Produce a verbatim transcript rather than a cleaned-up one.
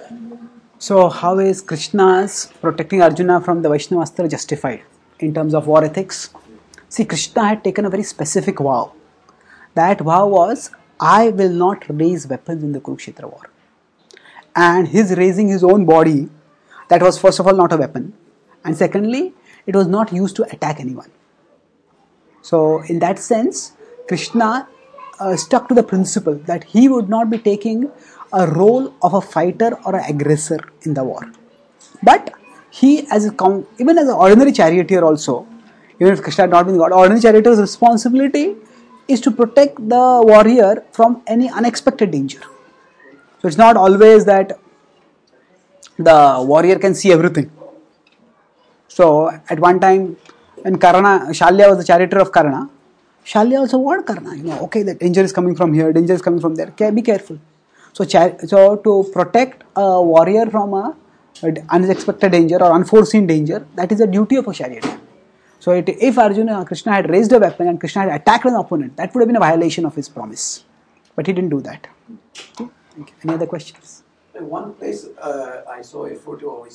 So, how is Krishna's protecting Arjuna from the Vaishnavastra justified in terms of war ethics? See, Krishna had taken a very specific vow. That vow was, I will not raise weapons in the Kurukshetra war. And his raising his own body, that was first of all not a weapon. And secondly, it was not used to attack anyone. So, in that sense, Krishna uh, stuck to the principle that he would not be taking a role of a fighter or an aggressor in the war. But he, as a even as an ordinary charioteer also, even if Krishna had not been God, ordinary charioteer's responsibility is to protect the warrior from any unexpected danger. So it's not always that the warrior can see everything. So at one time, when Karna, Shalya was the charioteer of Karna, Shalya also warned Karna, you know, okay, the danger is coming from here, danger is coming from there, okay, be careful. So, so to protect a warrior from a unexpected danger or unforeseen danger, that is the duty of a charioteer. So, it, if Arjuna, Krishna had raised a weapon and Krishna had attacked an opponent, that would have been a violation of his promise. But he didn't do that. Okay. Any other questions? In one place, uh, I saw a photo of